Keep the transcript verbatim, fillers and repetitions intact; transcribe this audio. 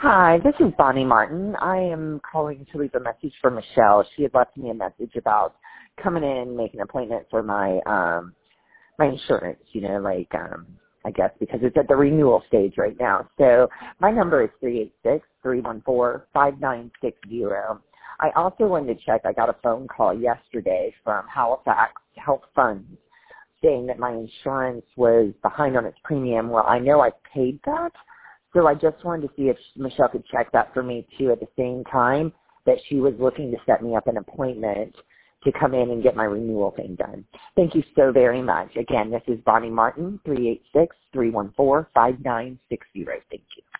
Hi, this is Bonnie Martin. I am calling to leave a message for Michelle. She had left me a message about coming in, making an appointment for my um my insurance, you know, like um I guess because it's at the renewal stage right now. So my number is three eight six, three one four, five nine six zero. I also wanted to check, I got a phone call yesterday from Halifax Health Funds saying that my insurance was behind on its premium. Well, I know I paid that. So I just wanted to see if Michelle could check that for me, too, at the same time that she was looking to set me up an appointment to come in and get my renewal thing done. Thank you so very much. Again, this is Bonnie Martin, three eight six, three one four, five nine six zero. Thank you.